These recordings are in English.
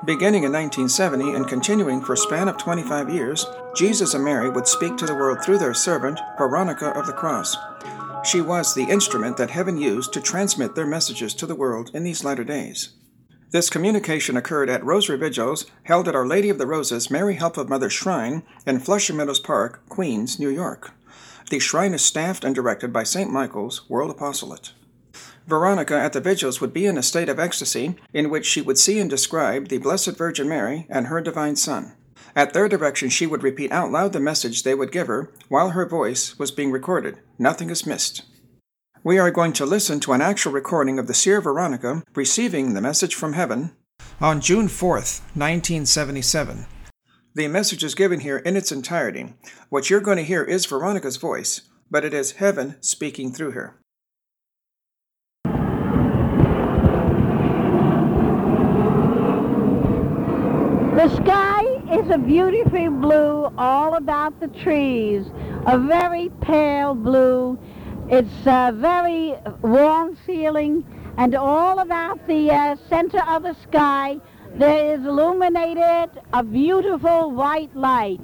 Beginning in 1970 and continuing for a span of 25 years, Jesus and Mary would speak to the world through their servant, Veronica of the Cross. She was the instrument that heaven used to transmit their messages to the world in these latter days. This communication occurred at Rosary Vigils held at Our Lady of the Roses Mary Help of Mother Shrine in Flushing Meadows Park, Queens, New York. The shrine is staffed and directed by St. Michael's World Apostolate. Veronica at the vigils would be in a state of ecstasy in which she would see and describe the Blessed Virgin Mary and her Divine Son. At their direction, she would repeat out loud the message they would give her while her voice was being recorded. Nothing is missed. We are going to listen to an actual recording of the Seer Veronica receiving the message from heaven on June 4th, 1977. The message is given here in its entirety. What you're going to hear is Veronica's voice, but it is heaven speaking through her. The sky is a beautiful blue all about the trees, a very pale blue. It's very warm feeling, and all about the center of the sky there is illuminated a beautiful white light.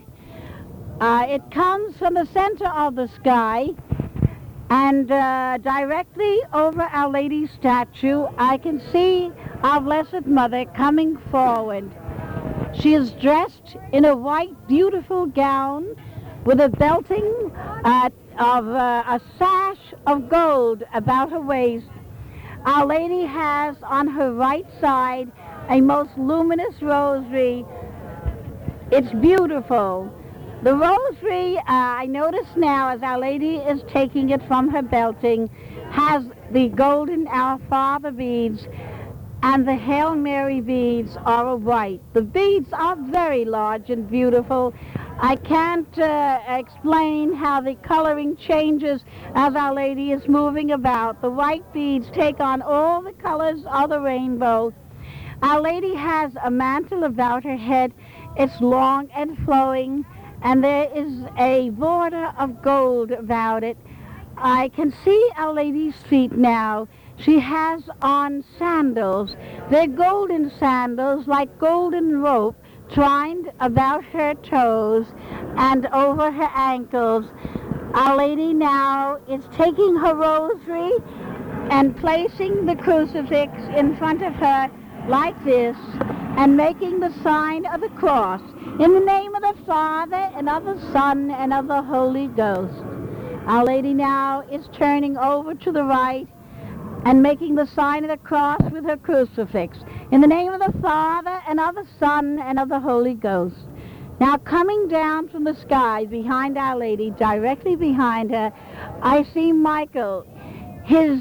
It comes from the center of the sky, and directly over Our Lady's statue I can see our Blessed Mother coming forward. She is dressed in a white, beautiful gown with a belting of a sash of gold about her waist. Our Lady has on her right side a most luminous rosary. It's beautiful. The rosary, I notice now as Our Lady is taking it from her belting, has the golden Our Father beads, and the Hail Mary beads are of white. The beads are very large and beautiful. I can't explain how the coloring changes as Our Lady is moving about. The white beads take on all the colors of the rainbow. Our Lady has a mantle about her head. It's long and flowing, and there is a border of gold about it. I can see Our Lady's feet now. She has on sandals. They're golden sandals, like golden rope, twined about her toes and over her ankles. Our Lady now is taking her rosary and placing the crucifix in front of her like this and making the sign of the cross in the name of the Father and of the Son and of the Holy Ghost. Our Lady now is turning over to the right and making the sign of the cross with her crucifix. In the name of the Father, and of the Son, and of the Holy Ghost. Now coming down from the sky behind Our Lady, directly behind her, I see Michael. His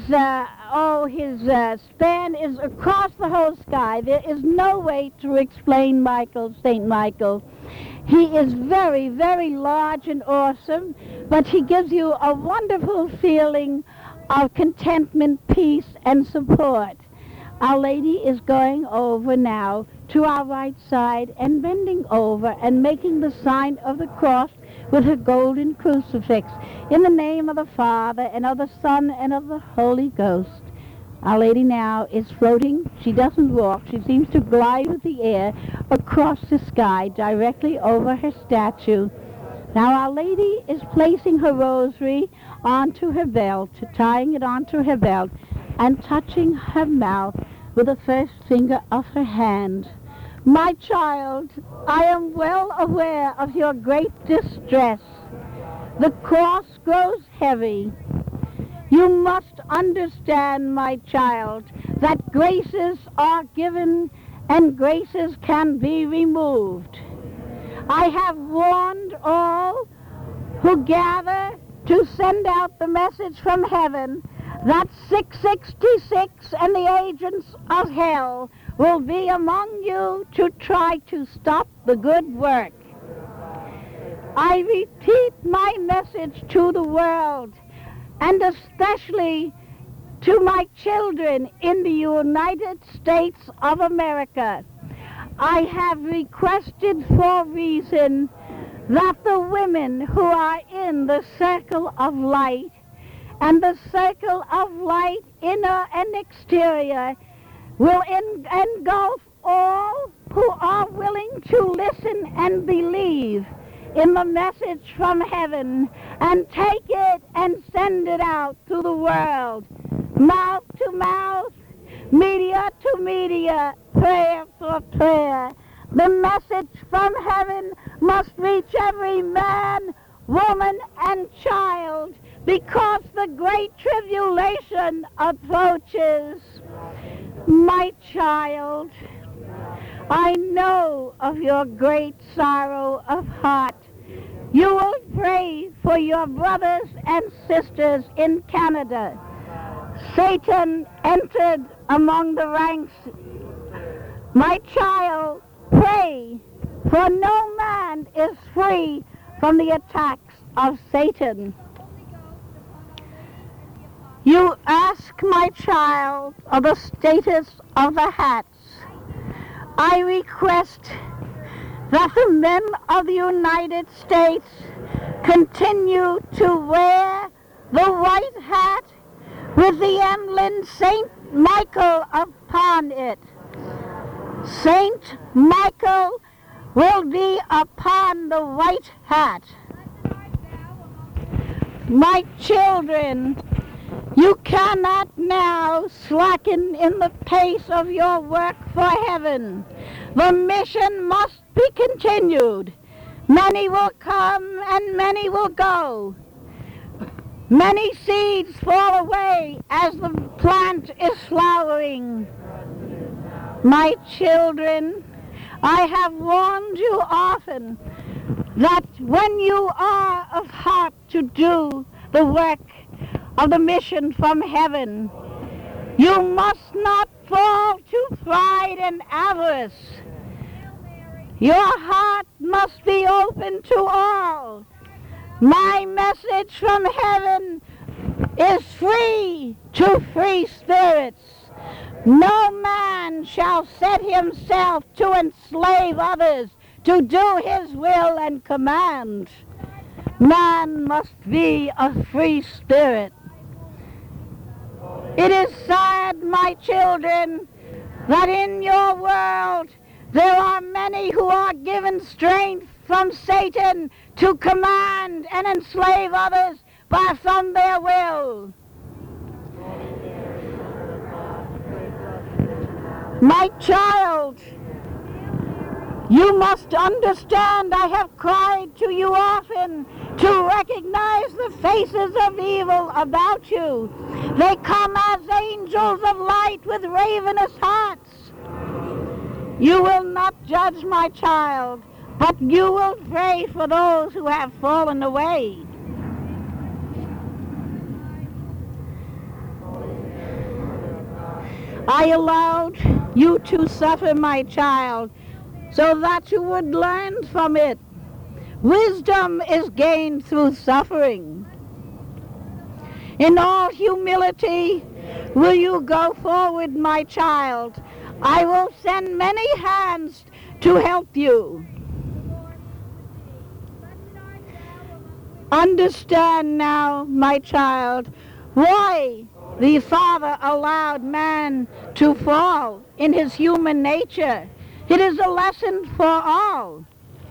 span is across the whole sky. There is no way to explain Michael, St. Michael. He is very, very large and awesome, but he gives you a wonderful feeling of contentment, peace, and support. Our Lady is going over now to our right side and bending over and making the sign of the cross with her golden crucifix in the name of the Father and of the Son and of the Holy Ghost. Our Lady now is floating. She doesn't walk. She seems to glide with the air across the sky directly over her statue. Now Our Lady is placing her rosary onto her belt, tying it onto her belt, and touching her mouth with the first finger of her hand. My child, I am well aware of your great distress. The cross grows heavy. You must understand, my child, that graces are given and graces can be removed. I have warned all who gather to send out the message from heaven that 666 and the agents of hell will be among you to try to stop the good work. I repeat my message to the world, and especially to my children in the United States of America. I have requested for reason that the women who are in the circle of light, and the circle of light inner and exterior, will engulf all who are willing to listen and believe in the message from heaven and take it and send it out to the world, mouth to mouth, media to media, prayer for prayer. The message from heaven must reach every man, woman, and child, because the great tribulation approaches. My child, I know of your great sorrow of heart. You will pray for your brothers and sisters in Canada. Satan entered among the ranks. My child, pray, for no man is free from the attacks of Satan. You ask, my child, of the status of the hats. I request that the men of the United States continue to wear the white hat with the emblem St. Michael upon it. St. Michael will be upon the white hat. My children, you cannot now slacken in the pace of your work for heaven. The mission must be continued. Many will come and many will go. Many seeds fall away as the plant is flowering. My children, I have warned you often that when you are of heart to do the work of the mission from heaven, you must not fall to pride and avarice. Your heart must be open to all. My message from heaven is free to free spirits. No man shall set himself to enslave others to do his will and command. Man must be a free spirit. It is sad, my children, that in your world there are many who are given strength from Satan to command and enslave others from their will. My child, you must understand I have cried to you often to recognize the faces of evil about you. They come as angels of light with ravenous hearts. You will not judge, my child, but you will pray for those who have fallen away. I allowed you to suffer, my child, so that you would learn from it. Wisdom is gained through suffering. In all humility will you go forward, my child. I will send many hands to help you. Understand now, my child, why the Father allowed man to fall in his human nature. It is a lesson for all.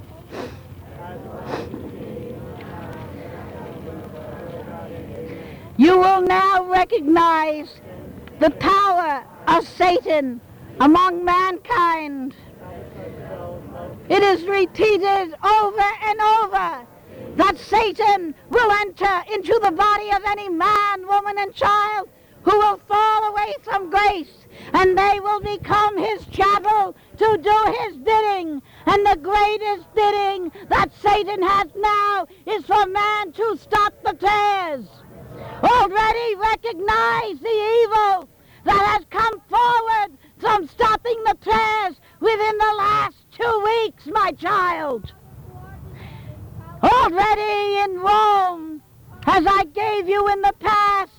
You will now recognize the power of Satan among mankind. It is repeated over and over that Satan will enter into the body of any man, woman, and child who will fall away from grace, and they will become his chattel to do his bidding. And the greatest bidding that Satan has now is for man to stop the tares. Already recognize the evil that has come forward from stopping the tares within the last 2 weeks, my child. Already in Rome, as I gave you in the past,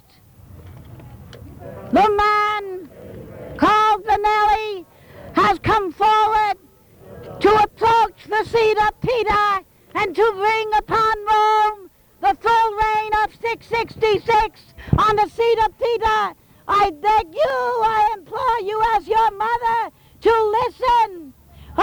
the man called Benelli has come forward to approach the seat of Peter and to bring upon Rome the full reign of 666 on the seat of Peter. I beg you, I implore you as your mother to listen.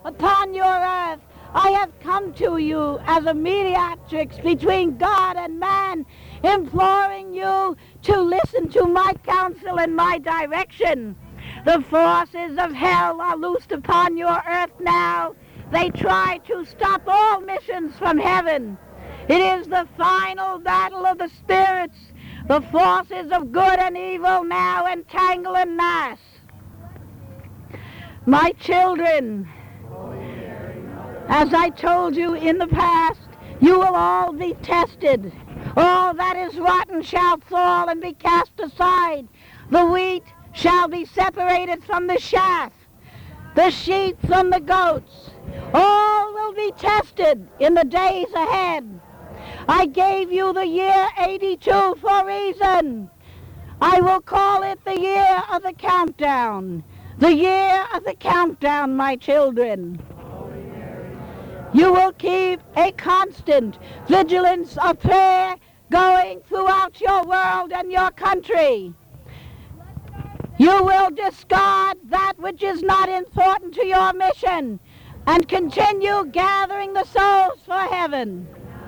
upon your earth. I have come to you as a mediatrix between God and man, imploring you to listen to my counsel and my direction. The forces of hell are loosed upon your earth now. They try to stop all missions from heaven. It is the final battle of the spirits. The forces of good and evil now entangle and mass. My children, as I told you in the past, you will all be tested. All that is rotten shall fall and be cast aside. The wheat shall be separated from the chaff, the sheep from the goats. All will be tested in the days ahead. I gave you the year 82 for a reason. I will call it the year of the countdown. The year of the countdown, my children. You will keep a constant vigilance of prayer going throughout your world and your country. You will discard that which is not important to your mission and continue gathering the souls for heaven.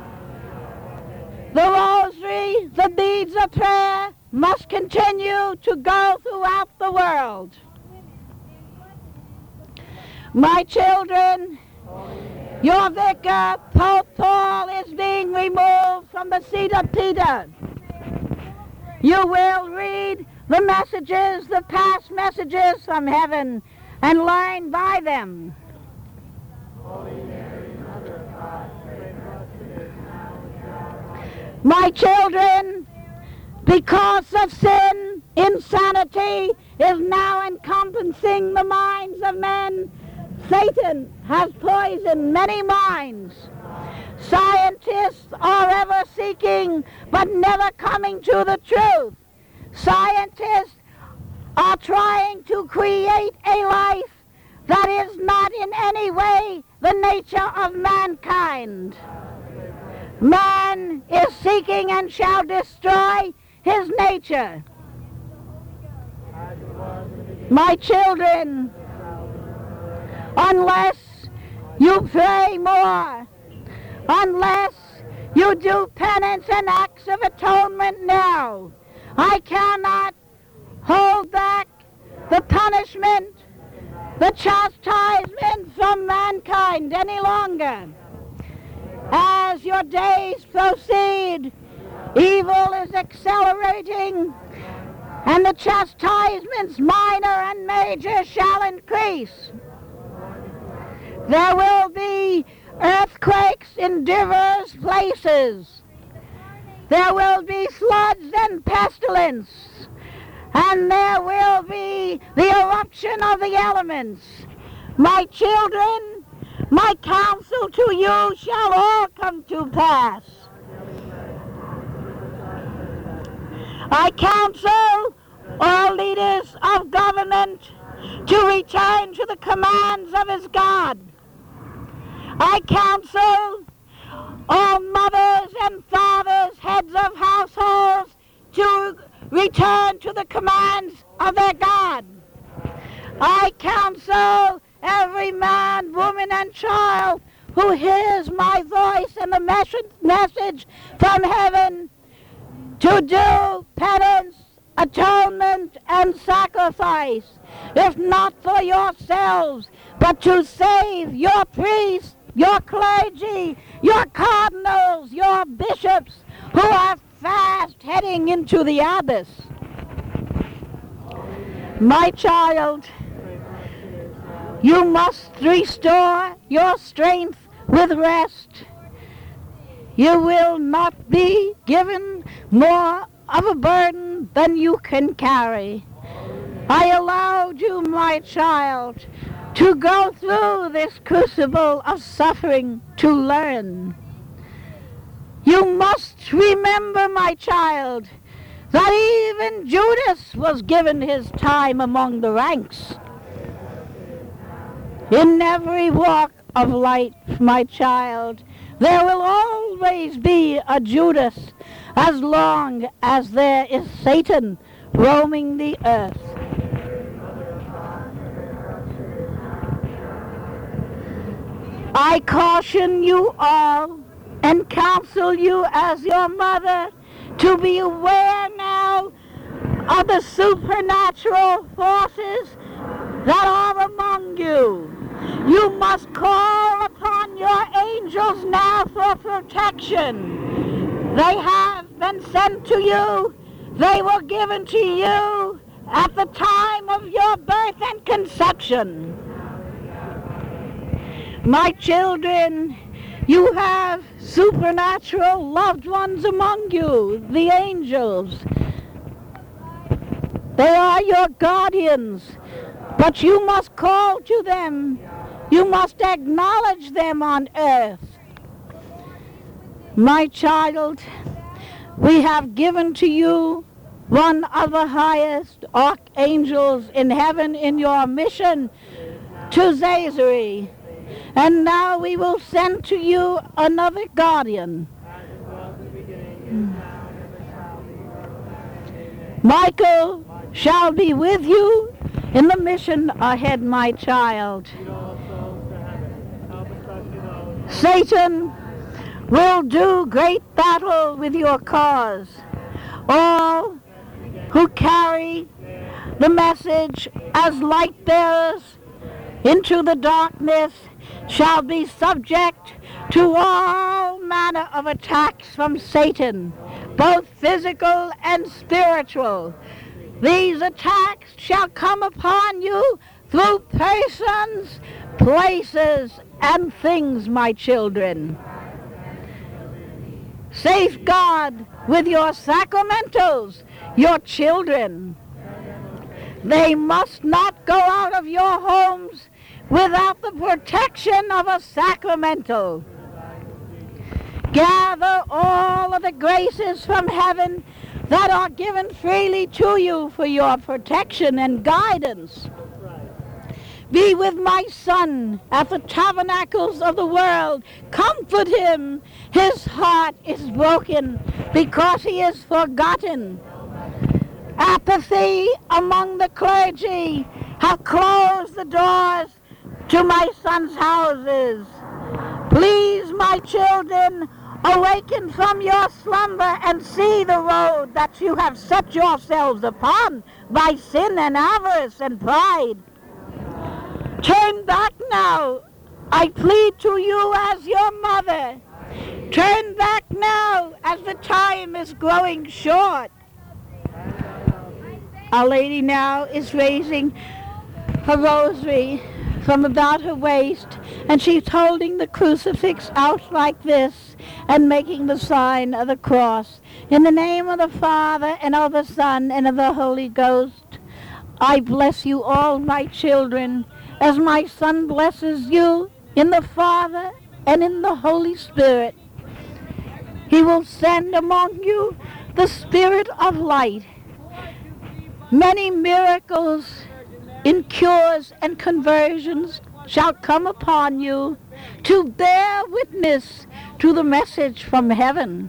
The rosary, the beads of prayer must continue to go throughout the world. My children, your vicar, Pope Paul, is being removed from the seat of Peter. You will read the messages, the past messages from heaven, and learn by them. My children, because of sin, insanity is now encompassing the minds of men. Satan has poisoned many minds. Scientists are ever seeking but never coming to the truth. Scientists are trying to create a life that is not in any way the nature of mankind. Man is seeking and shall destroy his nature. My children, unless you pray more, unless you do penance and acts of atonement now, I cannot hold back the punishment, the chastisement from mankind any longer. As your days proceed, evil is accelerating, and the chastisements, minor and major, shall increase. There will be earthquakes in diverse places. There will be floods and pestilence. And there will be the eruption of the elements. My children, my counsel to you shall all come to pass. I counsel all leaders of government to return to the commands of his God. I counsel all mothers and fathers, heads of households, to return to the commands of their God. I counsel every man, woman, and child who hears my voice and the message from heaven to do penance, atonement, and sacrifice, if not for yourselves, but to save your priests, your clergy, your cardinals, your bishops, who are fast heading into the abyss. My child, you must restore your strength with rest. You will not be given more of a burden than you can carry. I allowed you, my child, to go through this crucible of suffering to learn. You must remember, my child, that even Judas was given his time among the ranks. In every walk of life, my child, there will always be a Judas as long as there is Satan roaming the earth. I caution you all and counsel you as your mother to be aware now of the supernatural forces that are among you. You must call upon your angels now for protection. They have been sent to you. They were given to you at the time of your birth and conception. My children, you have supernatural loved ones among you, the angels. They are your guardians, but you must call to them. You must acknowledge them on earth. My child, we have given to you one of the highest archangels in heaven in your mission to Zazari. And now we will send to you another guardian. Michael shall be with you in the mission ahead, my child. Satan will do great battle with your cause. All who carry the message as light bearers into the darkness shall be subject to all manner of attacks from Satan, both physical and spiritual. These attacks shall come upon you through persons, places, and things, my children. Safeguard with your sacramentals your children. They must not go out of your homes without the protection of a sacramental. Gather all of the graces from heaven that are given freely to you for your protection and guidance. Be with my son at the tabernacles of the world. Comfort him. His heart is broken because he is forgotten. Apathy among the clergy have closed the doors to my son's houses. Please, my children, awaken from your slumber and see the road that you have set yourselves upon by sin and avarice and pride. Turn back now. I plead to you as your mother. Turn back now as the time is growing short. Our Lady now is raising her rosary from about her waist, and she's holding the crucifix out like this and making the sign of the cross. In the name of the Father, and of the Son, and of the Holy Ghost, I bless you all, my children, as my son blesses you in the Father and in the Holy Spirit. He will send among you the Spirit of light. Many miracles in cures and conversions shall come upon you to bear witness to the message from heaven.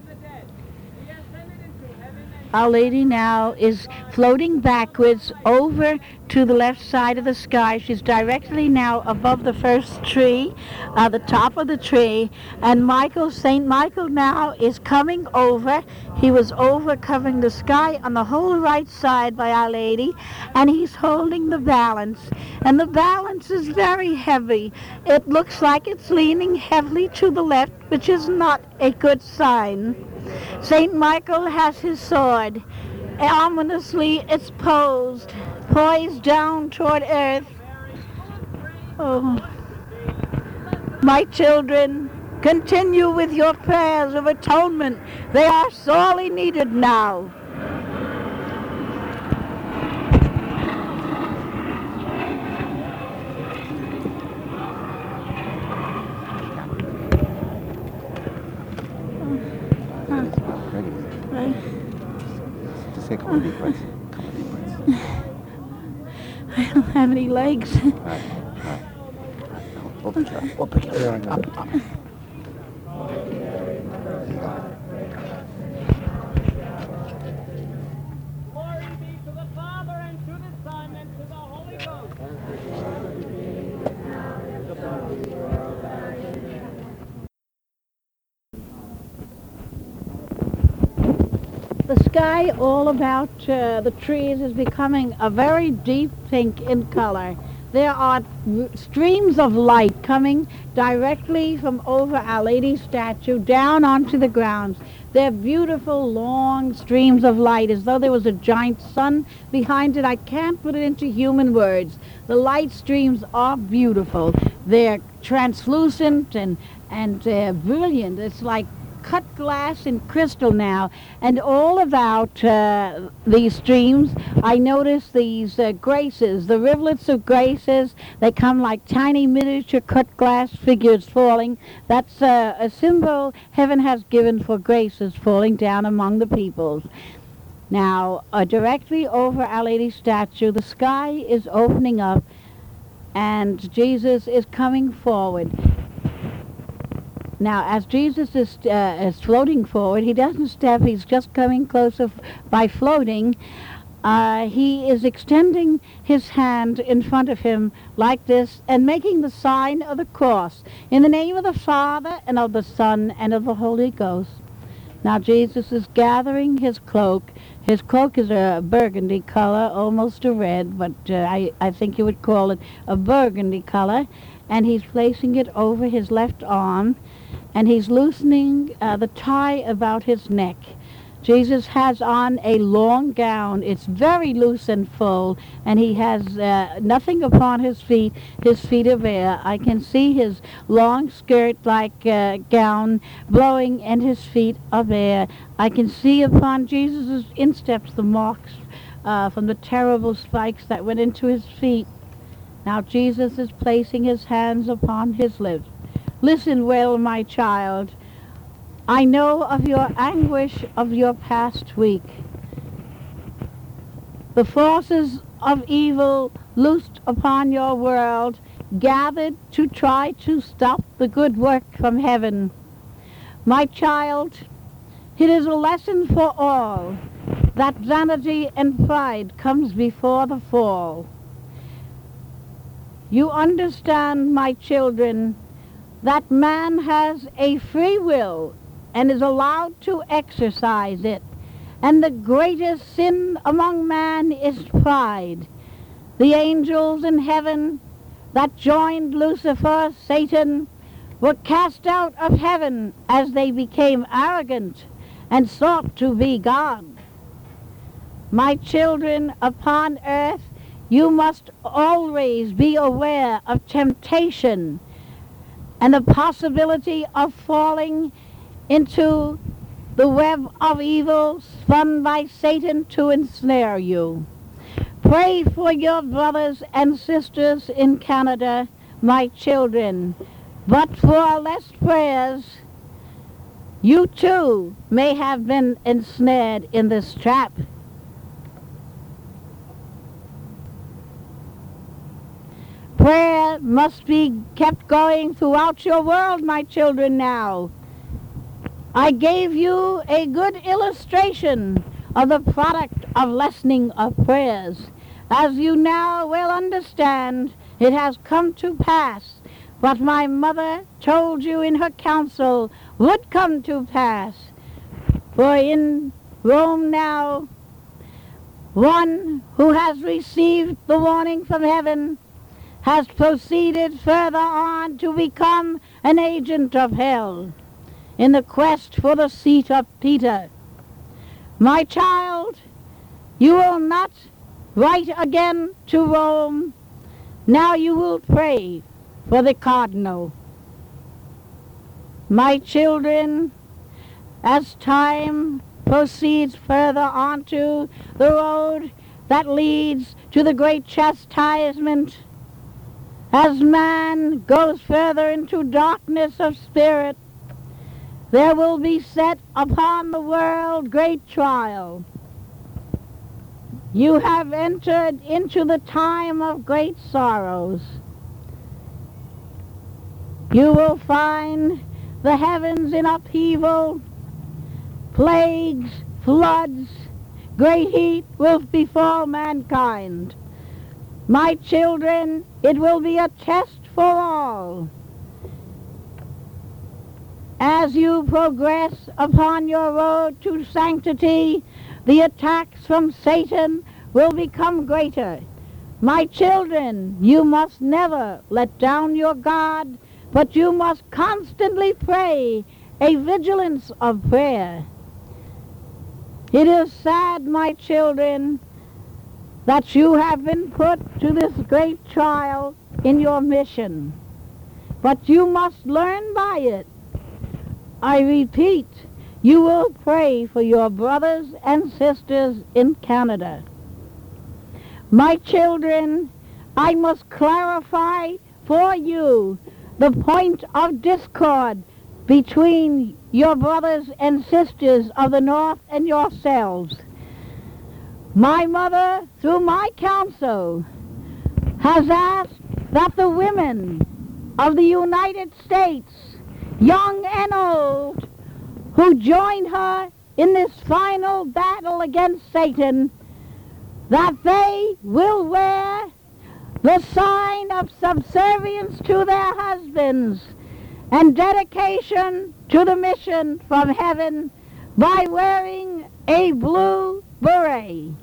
Our Lady now is floating backwards over to the left side of the sky. She's directly now above the first tree, the top of the tree, and St. Michael now is coming over. He was over covering the sky on the whole right side by Our Lady, and he's holding the balance. And the balance is very heavy. It looks like it's leaning heavily to the left, which is not a good sign. St. Michael has his sword. Ominously it's poised down toward earth. Oh, my children, continue with your prayers of atonement. They are sorely needed now. Just take a couple deep breaths. I don't have any legs. All right. Open your up. Up. Glory be to the Father, and to the Son, and to the Holy Ghost. sky all about the trees is becoming a very deep pink in color. There are streams of light coming directly from over Our Lady's statue down onto the grounds. They're beautiful, long streams of light, as though there was a giant sun behind it. I can't put it into human words. The light streams are beautiful. They're translucent and brilliant. It's like cut glass and crystal now. And all about these streams, I notice these graces, the rivulets of graces. They come like tiny miniature cut glass figures falling. That's a symbol heaven has given for graces falling down among the peoples. Now, directly over Our Lady's statue, the sky is opening up and Jesus is coming forward. Now, as Jesus is floating forward, he doesn't step, he's just coming closer by floating. He is extending his hand in front of him like this and making the sign of the cross in the name of the Father and of the Son and of the Holy Ghost. Now, Jesus is gathering his cloak. His cloak is a burgundy color, almost a red, but I think you would call it a burgundy color. And he's placing it over his left arm. And he's loosening the tie about his neck. Jesus has on a long gown. It's very loose and full, and he has nothing upon his feet. His feet are bare. I can see his long skirt-like gown blowing, and his feet are bare. I can see upon Jesus' insteps the marks from the terrible spikes that went into his feet. Now Jesus is placing his hands upon his lips. Listen well, my child. I know of your anguish of your past week. The forces of evil loosed upon your world gathered to try to stop the good work from heaven. My child, it is a lesson for all that vanity and pride comes before the fall. You understand, my children, that man has a free will and is allowed to exercise it. And the greatest sin among man is pride. The angels in heaven that joined Lucifer, Satan, were cast out of heaven as they became arrogant and sought to be God. My children, upon earth, you must always be aware of temptation and the possibility of falling into the web of evil spun by Satan to ensnare you. Pray for your brothers and sisters in Canada, my children, but for less prayers, you too may have been ensnared in this trap. Prayer must be kept going throughout your world, my children, now. I gave you a good illustration of the product of lessening of prayers. As you now well understand, it has come to pass what my mother told you in her counsel would come to pass. For in Rome now, one who has received the warning from heaven has proceeded further on to become an agent of hell in the quest for the seat of Peter. My child, you will not write again to Rome. Now you will pray for the cardinal. My children, as time proceeds further onto the road that leads to the great chastisement, as man goes further into darkness of spirit, there will be set upon the world great trial. You have entered into the time of great sorrows. You will find the heavens in upheaval, plagues, floods, great heat will befall mankind. My children, it will be a test for all. As you progress upon your road to sanctity, the attacks from Satan will become greater. My children, you must never let down your guard, but you must constantly pray a vigilance of prayer. It is sad, my children, that you have been put to this great trial in your mission, but you must learn by it. I repeat, you will pray for your brothers and sisters in Canada. My children, I must clarify for you the point of discord between your brothers and sisters of the North and yourselves. My mother, through my counsel, has asked that the women of the United States, young and old, who joined her in this final battle against Satan, that they will wear the sign of subservience to their husbands and dedication to the mission from heaven by wearing a blue beret.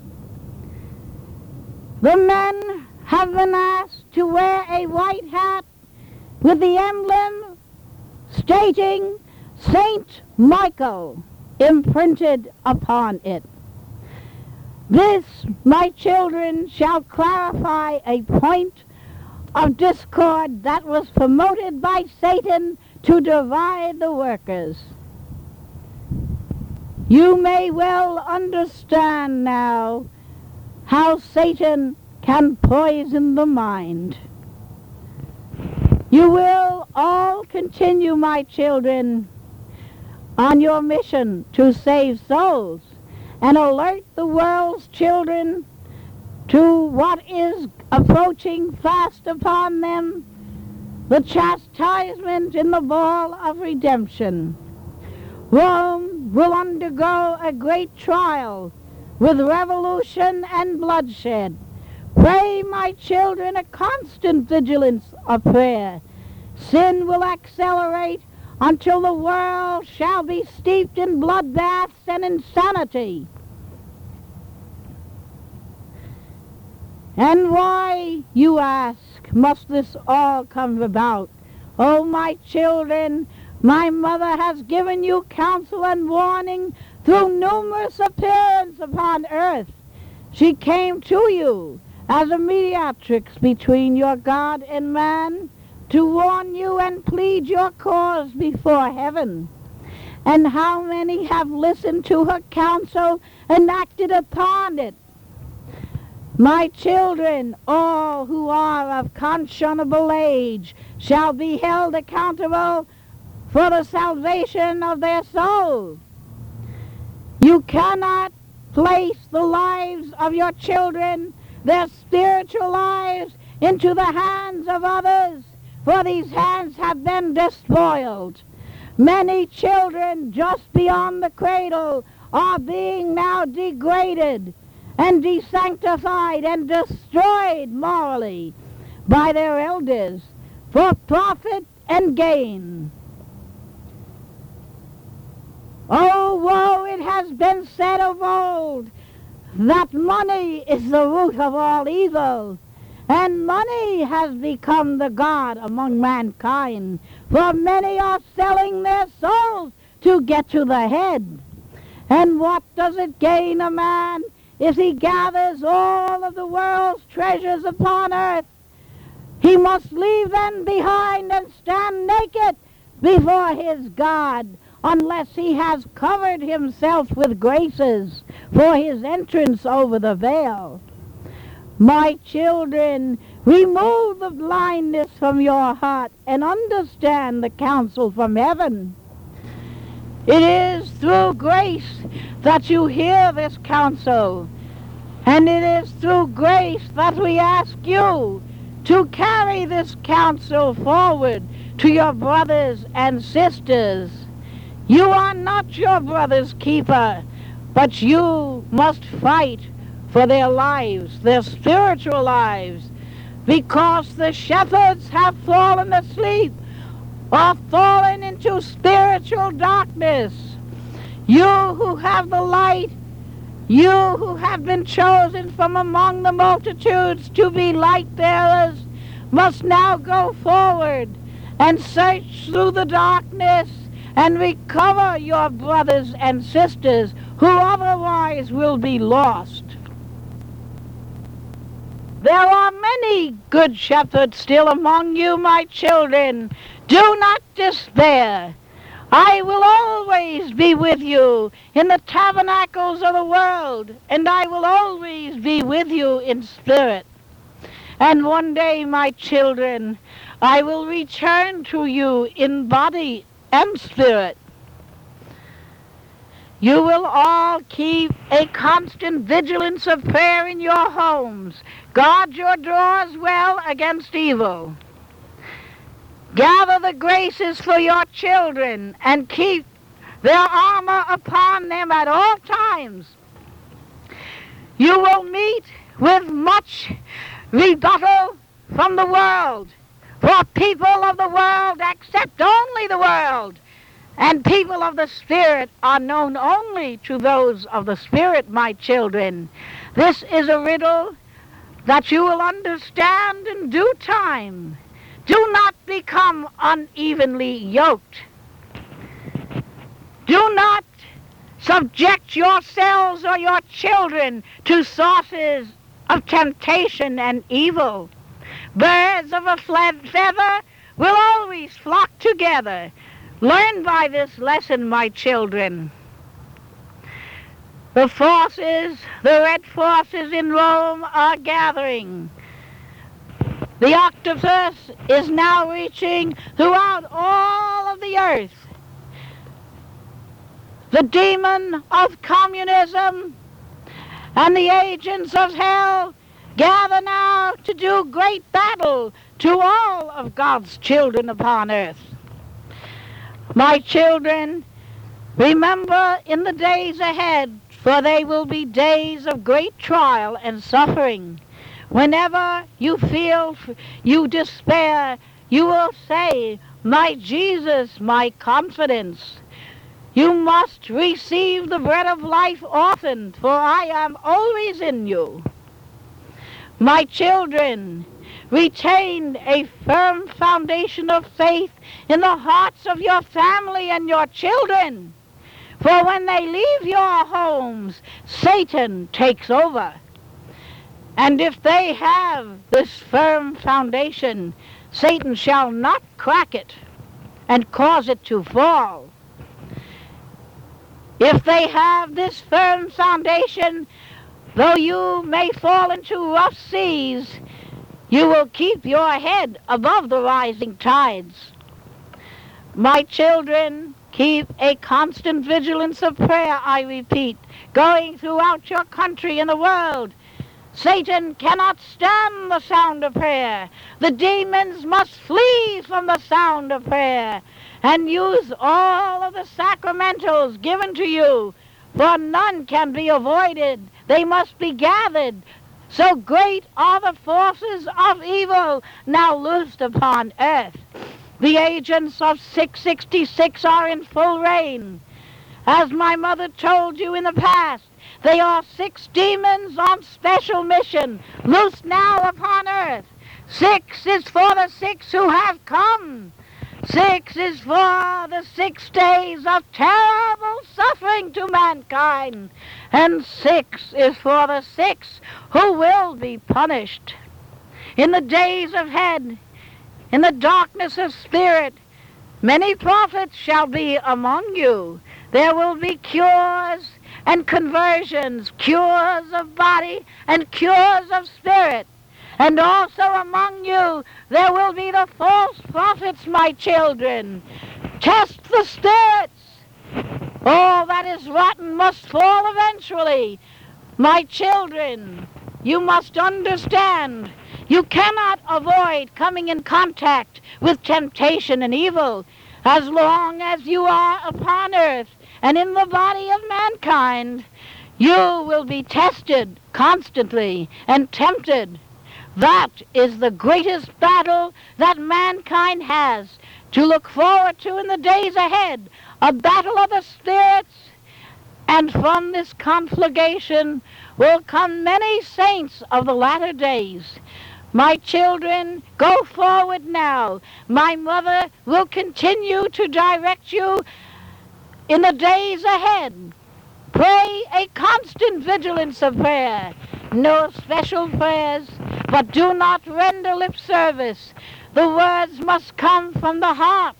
The men have been asked to wear a white hat with the emblem stating Saint Michael imprinted upon it. This, my children, shall clarify a point of discord that was promoted by Satan to divide the workers. You may well understand now how Satan can poison the mind. You will all continue, my children, on your mission to save souls and alert the world's children to what is approaching fast upon them, the chastisement in the ball of redemption. Rome will undergo a great trial with revolution and bloodshed. Pray, my children, a constant vigilance of prayer. Sin will accelerate until the world shall be steeped in bloodbaths and insanity. And why, you ask, must this all come about? Oh, my children, my mother has given you counsel and warning through numerous appearances upon earth. She came to you as a mediatrix between your God and man, to warn you and plead your cause before heaven. And how many have listened to her counsel and acted upon it? My children, all who are of conscionable age shall be held accountable for the salvation of their souls. You cannot place the lives of your children, their spiritual lives, into the hands of others, for these hands have been despoiled. Many children just beyond the cradle are being now degraded and desanctified and destroyed morally by their elders for profit and gain. Oh, woe, it has been said of old that money is the root of all evil, and money has become the god among mankind, for many are selling their souls to get to the head. And what does it gain a man if he gathers all of the world's treasures upon earth? He must leave them behind and stand naked before his God, unless he has covered himself with graces for his entrance over the veil. My children, remove the blindness from your heart and understand the counsel from heaven. It is through grace that you hear this counsel, and it is through grace that we ask you to carry this counsel forward to your brothers and sisters. You are not your brother's keeper, but you must fight for their lives, their spiritual lives, because the shepherds have fallen asleep or fallen into spiritual darkness. You who have the light, You who have been chosen from among the multitudes to be light bearers must now go forward and search through the darkness and recover your brothers and sisters who otherwise will be lost. There are many good shepherds still among you, my children. Do not despair. I will always be with you in the tabernacles of the world, and I will always be with you in spirit. And one day, my children, I will return to you in body and spirit. You will all keep a constant vigilance of prayer in your homes. Guard your doors well against evil. Gather the graces for your children and keep their armor upon them at all times. You will meet with much rebuttal from the world, for people of the world accept only the world, and people of the Spirit are known only to those of the Spirit, my children. This is a riddle that you will understand in due time. Do not become unevenly yoked. Do not subject yourselves or your children to sources of temptation and evil. Birds of a feather will always flock together. Learn by this lesson, my children. The red forces in Rome are gathering. The octopus is now reaching throughout all of the earth. The demon of communism and the agents of hell gather now to do great battle to all of God's children upon earth. My children, remember in the days ahead, for they will be days of great trial and suffering. Whenever you feel you despair, you will say, my Jesus, my confidence. You must receive the bread of life often, for I am always in you. My children, retain a firm foundation of faith in the hearts of your family and your children. For when they leave your homes, Satan takes over. And if they have this firm foundation, Satan shall not crack it and cause it to fall. If they have this firm foundation, though you may fall into rough seas, you will keep your head above the rising tides. My children, keep a constant vigilance of prayer, I repeat, going throughout your country and the world. Satan cannot stand the sound of prayer. The demons must flee from the sound of prayer. And use all of the sacramentals given to you, for none can be avoided. They must be gathered. So great are the forces of evil now loosed upon earth. The agents of 666 are in full reign. As my mother told you in the past, they are 6 demons on special mission, loosed now upon earth. 6 is for the 6 who have come. 6 is for the 6 days of terrible suffering to mankind. And 6 is for the 6 who will be punished. In the days ahead, in the darkness of spirit, many prophets shall be among you. There will be cures and conversions, cures of body and cures of spirit. And also among you there will be the false prophets, my children. Test the spirits. All that is rotten must fall eventually. My children, you must understand, you cannot avoid coming in contact with temptation and evil as long as you are upon earth and in the body of mankind. You will be tested constantly and tempted. That is the greatest battle that mankind has to look forward to in the days ahead, a battle of the spirits And from this conflagration will come many saints of the latter days. My children, go forward now. My mother will continue to direct you in the days ahead. Pray a constant vigilance of prayer. No special prayers, but do not render lip service. The words must come from the heart.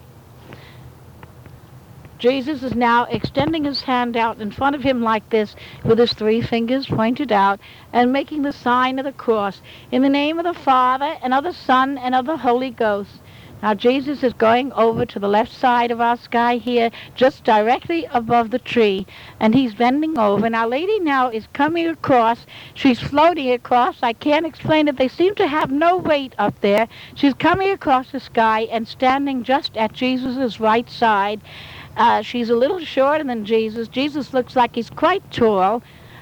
Jesus is now extending his hand out in front of him like this, with his 3 fingers pointed out, and making the sign of the cross, in the name of the Father, and of the Son, and of the Holy Ghost. Now Jesus is going over to the left side of our sky here, just directly above the tree, and he's bending over, and Our Lady now is coming across. She's floating across. I can't explain it. They seem to have no weight up there. She's coming across the sky and standing just at Jesus' right side. She's a little shorter than Jesus. Jesus looks like he's quite tall.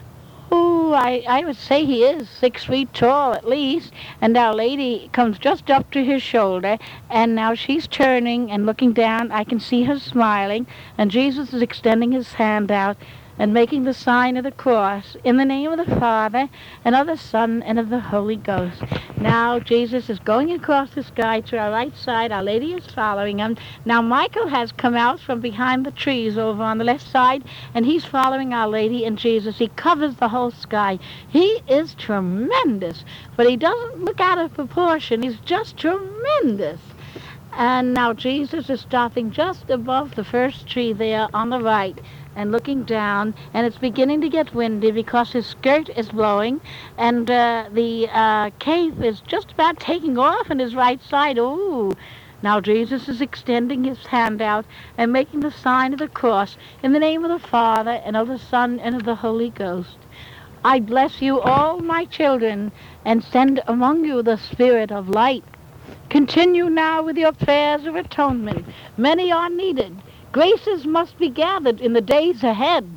Oh, I would say he is 6 feet tall at least. And Our Lady comes just up to his shoulder. And now she's turning and looking down. I can see her smiling. And Jesus is extending his hand out and making the sign of the cross, in the name of the Father, and of the Son, and of the Holy Ghost. Now Jesus is going across the sky to our right side. Our Lady is following him. Now Michael has come out from behind the trees over on the left side, and he's following Our Lady and Jesus. He covers the whole sky. He is tremendous, but he doesn't look out of proportion. He's just tremendous. And now Jesus is stopping just above the first tree there on the right, and looking down, and it's beginning to get windy because his skirt is blowing, and the cape is just about taking off on his right side. Ooh! Now Jesus is extending his hand out and making the sign of the cross, in the name of the Father, and of the Son, and of the Holy Ghost. I bless you all, my children, and send among you the Spirit of light. Continue now with your prayers of atonement. Many are needed. Graces must be gathered in the days ahead.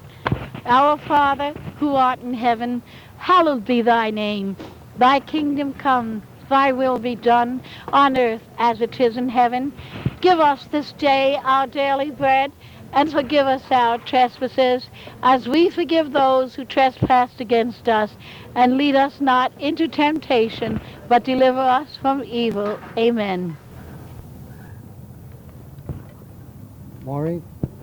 Our Father, who art in heaven, hallowed be thy name. Thy kingdom come, thy will be done, on earth as it is in heaven. Give us this day our daily bread, and forgive us our trespasses, as we forgive those who trespass against us. And lead us not into temptation, but deliver us from evil. Amen. Maureen?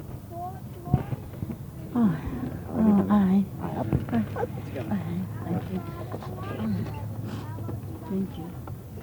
Aye. Thank you. Thank you.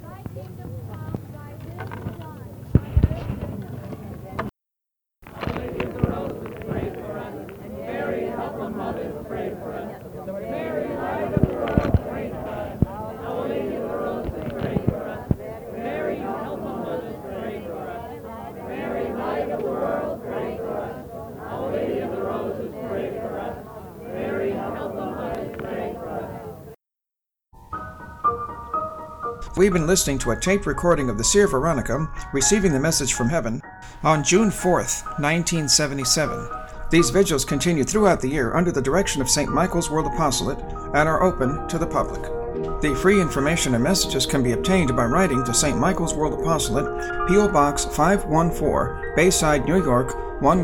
We've been listening to a tape recording of the Seer Veronica receiving the message from heaven on June 4th, 1977. These vigils continue throughout the year under the direction of St. Michael's World Apostolate and are open to the public. The free information and messages can be obtained by writing to St. Michael's World Apostolate, P.O. Box 514, Bayside, New York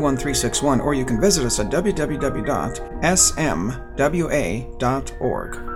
11361, or you can visit us at www.smwa.org.